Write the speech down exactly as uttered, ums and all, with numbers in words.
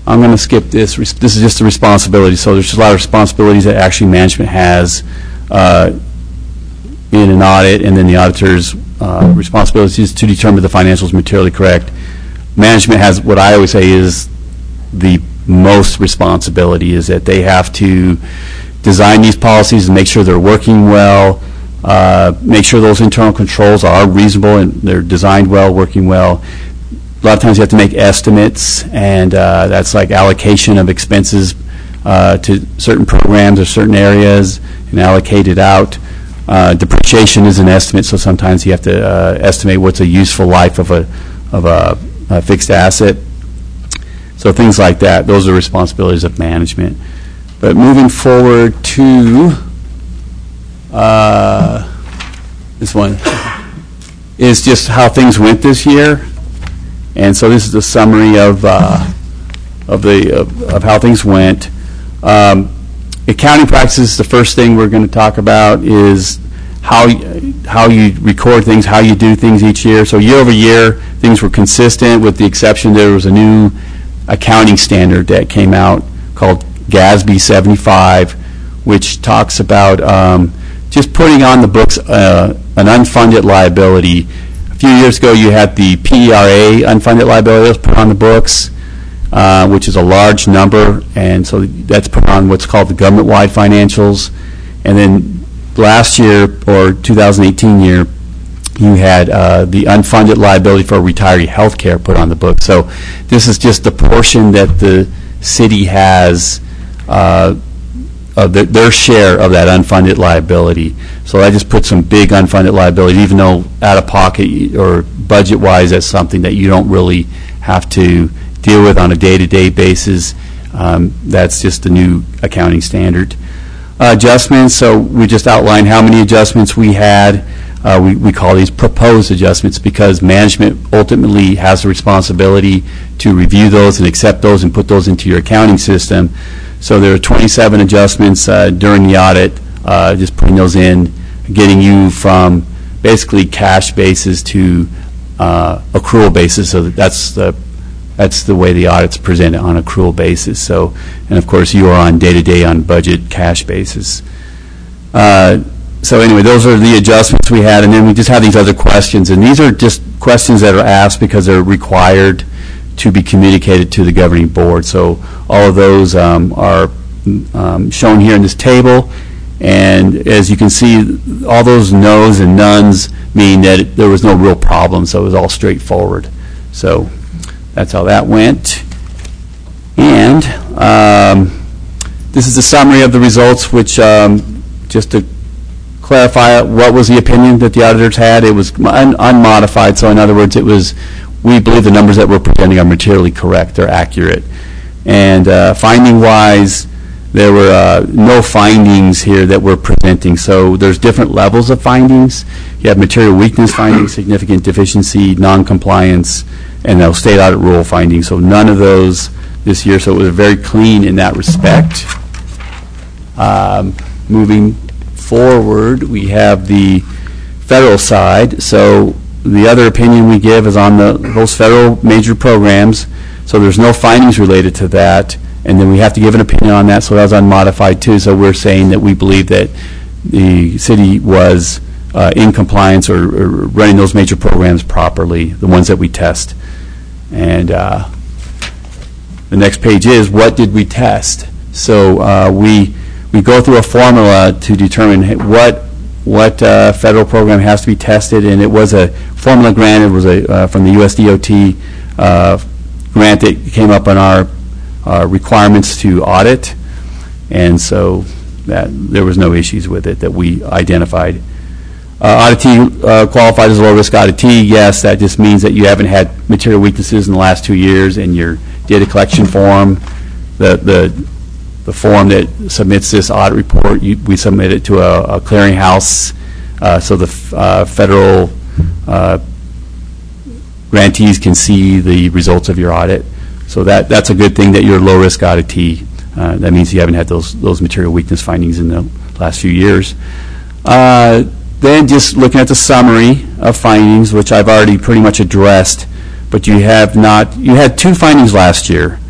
I'm going to skip this. Res- This is just the responsibility. So there's just a lot of responsibilities that actually management has uh, in an audit, and then the auditor's uh, responsibility is to determine the financials materially correct. Management has, what I always say is the most responsibility, is that they have to design these policies and make sure they're working well, uh, make sure those internal controls are reasonable and they're designed well, working well. A lot of times you have to make estimates, and uh, that's like allocation of expenses uh, to certain programs or certain areas and allocate it out. Uh, depreciation is an estimate, so sometimes you have to uh, estimate what's a useful life of a of a, a fixed asset. So things like that, those are responsibilities of management. But moving forward to uh, this one is just how things went this year. And so this is a summary of uh, of the of, of how things went. Um, accounting practices, the first thing we're going to talk about is how y- how you record things, how you do things each year. So year over year, things were consistent, with the exception there was a new accounting standard that came out called G A S B seventy-five, which talks about um, just putting on the books uh, an unfunded liability. A few years ago, you had the P E R A unfunded liability that was put on the books, uh, which is a large number, and so that's put on what's called the government-wide financials. And then last year, or two thousand eighteen year, you had uh, the unfunded liability for retiree health care put on the books. So this is just the portion that the city has uh, of the, their share of that unfunded liability. So I just put some big unfunded liability, even though out of pocket or budget-wise, that's something that you don't really have to deal with on a day-to-day basis. Um, that's just the new accounting standard. Uh, adjustments, so we just outlined how many adjustments we had. Uh, we, we call these proposed adjustments because management ultimately has the responsibility to review those and accept those and put those into your accounting system. So there are twenty-seven adjustments uh, during the audit, uh, just putting those in, getting you from basically cash basis to uh, accrual basis. So that's the that's the way the audit's presented, on accrual basis. So, and of course you are on day-to-day on budget cash basis. Uh, So anyway, those are the adjustments we had, and then we just have these other questions, and these are just questions that are asked because they're required to be communicated to the governing board. So all of those um, are um, shown here in this table, and as you can see, all those no's and nones mean that it, there was no real problem, so it was all straightforward. So that's how that went. And um, this is a summary of the results, which um, just to clarify what was the opinion that the auditors had. It was un unmodified, so in other words, it was, we believe the numbers that we're presenting are materially correct, they're accurate. And uh, finding-wise, there were uh, no findings here that we're presenting. So there's different levels of findings. You have material weakness findings, significant deficiency, non-compliance, and those state audit rule findings. So none of those this year, so it was very clean in that respect. Um, moving forward, we have the federal side. So the other opinion we give is on the those federal major programs. So there's no findings related to that, and then we have to give an opinion on that. So that was unmodified too. So we're saying that we believe that the city was uh, in compliance or, or running those major programs properly, the ones that we test. And uh, the next page is, what did we test? So uh, we we go through a formula to determine what what uh, federal program has to be tested, and it was a formula grant. It was a uh, from the U S D O T uh, grant that came up on our uh, requirements to audit, and so that there was no issues with it that we identified. Uh, auditee uh, qualified as a low-risk auditee. Yes, that just means that you haven't had material weaknesses in the last two years, and your data collection form, the the the form that submits this audit report, you, we submit it to a, a clearinghouse, uh, so the f uh, federal uh, grantees can see the results of your audit. So that that's a good thing that you're a low-risk auditee. Uh, that means you haven't had those those material weakness findings in the last few years. Uh, then just looking at the summary of findings, which I've already pretty much addressed, but you have not, you had two findings last year.